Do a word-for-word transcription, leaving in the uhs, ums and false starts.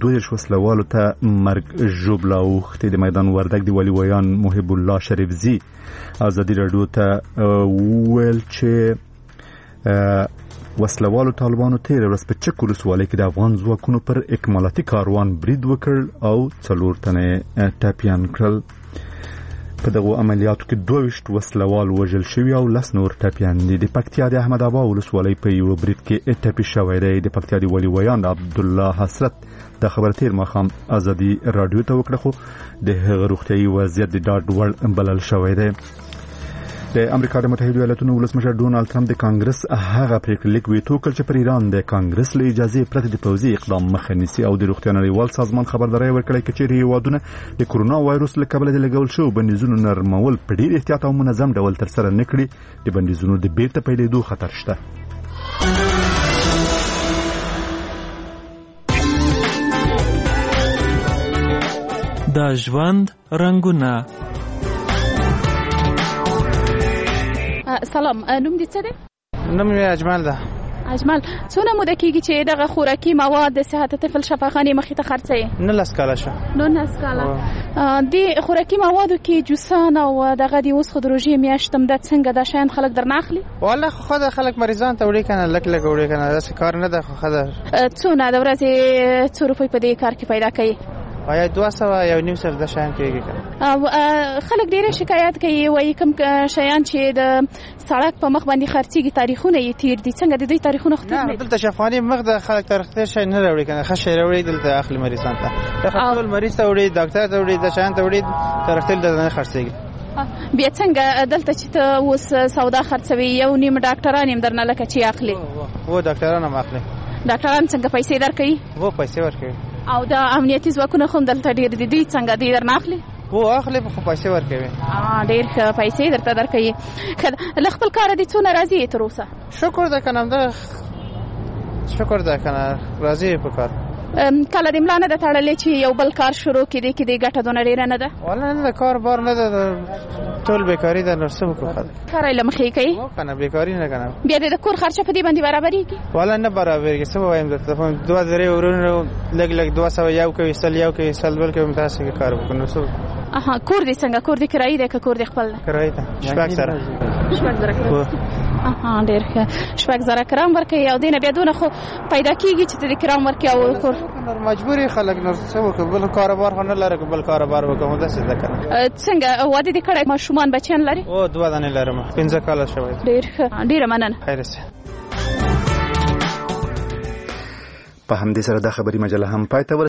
دوه دېرش وسلوالو ته مرګ ژوبله اوښتې. د میدان وردګ د ولیویان محب الله شریفزي ازادي راډیو ته وویل چې وسلوالو طالبانو تیر ورځ په چک ولسوالۍ کې د افغان ځواکونو پر اکمالاتي کاروان برید وکړ او څلور تنه ټپیان کړل. په دغه عملیاتو کې دوه ویشت وسلوال وژل شوي او لس نور ټپیان دي. د پکتیا د احمد آبا ولسوالۍ په یو برید کې ټپي شوی دی. د پکتیا د ولیویان عبدالله حسرت د خبر تیر ماښام ازادي راډیو ته وکړه، خو د هغه روغتیايي وضعیت د ډاډ وړ بلل شوی دی. د امریکا د متحده ایالاتونو ولسمشر ډونالد ټرمپ د کانګرس هغه پریکړه لیک ویټو کړ چې پر ایران د کانګرس له اجازه پرته د پوځي اقدام مخه نیسي او د روغتیا نړیوال سازمان خبرداري ورکړه چې چیرې هیوادونه د کورونا وایروس له کبله د لګول شو بندیزونو نرمول په ډیر احتیاط او منظم ډول تر سره نه کړي، د بندیزونو د بیرته پیلېدو خطر شته. د ژوند رنگونه. سلام، نوم دې څه دی؟ نوم یې اجمل ده. اجمل، څونه موده کېږي چې دغه خوراکي مواد د صحت طفل شفاخانې مخې ته خرڅوي؟ نولس کاله شو. نولس کاله. د خوراکي موادو کې جوسان او دغه د اوس خو د روژې میاشت هم ده، څنګه دا شیان خلک درنه اخلي؟ والله خو خو د خلک مریضان ته وړي کنه، لږ لږ وړي کنه، داسې کار نه ده. خو ښه ده. څونه د ورځې څو روپۍ په دې کار کې پیدا کوي؟ آیا دوه سوه یو نیم سر د شیان کېږي کنه. او خلک ډېره شکایت کوي، وایي کوم شیان چې د سړک په مخ باندې خرڅېږي تاریخونه یې تیر دي. څنګه د دوی تاریخونه خو تیر نه دي؟ دلته شفاخانې مخ د خلک تاریخ تیر شی نه راوړي کنه، ښه شی راوړي دلته اخلي مریضان ته. ټول مریض ته وړي، ډاکټر ته وړي، د شیان ته وړي، تاریخ تیر دلته نه خرڅېږي. بیا څنګه دلته چې ته اوس سودا خرڅوي یو نیم ډاکټران هم درنه لکه چې اخلي؟ و ډاکټران هم اخلي. ډاکټران څنګه پیسې درکوي؟ و پیسې ورکوي. او د امنیتي ځواکونه خو دلته ډېر دي، دوی څنګه دوی درنه اخلي؟ و اخلي خو پیسې ورکوي. ډېر ښه پیسې درته درکوي. له خپل کاره دې څونه راضي یې تر اوسه؟ شکر ده کنه، همدا شکر ده کنه، راضي یې په کار. کله دې ملا نه ده تړلې چې یو بل کار شروع کړي کې دې ګټه دونه ډېره نه ده؟ والله نه ده، کار بار نه ده، ټول بیکاري ده. نو څه وکړو؟ کار یې له مخې کوي کنه، بیکاري نه کنه. بیا دې د کور خرچه په دې باندې برابرېږي؟ والله نه برابرېږي. څه ووایم درته، دوه درې ورونه لږ لږ دوه سوه یو کوي، سل یو کوي، سل بل کوي، همداسې کار وکړو. نو څه اها. کور دې څنګه؟ کور دې کرایي دی که کور دې خپل دی؟ کرایي ده. شپږ زره. شپږ زره کرایي. اها، ډېر ښه. شپږ زره کرام ورکوي او دې نه بیا دونه خو پیدا کېږي چې ته د کرام ورکوي او کور مجبوري خلک نور څه وکړو، بل کاروبار خو نه لري، بل کاروبار وکړو. داسې ده کنه. څنګه واده دې کړی؟ ماشومان بچیان لري؟ او دوه دانې لرم، پنځه کاله شوی. ډېر ښه، ډېره مننه. خیر شه. په همدې سره دا خبري مجله هم پای ته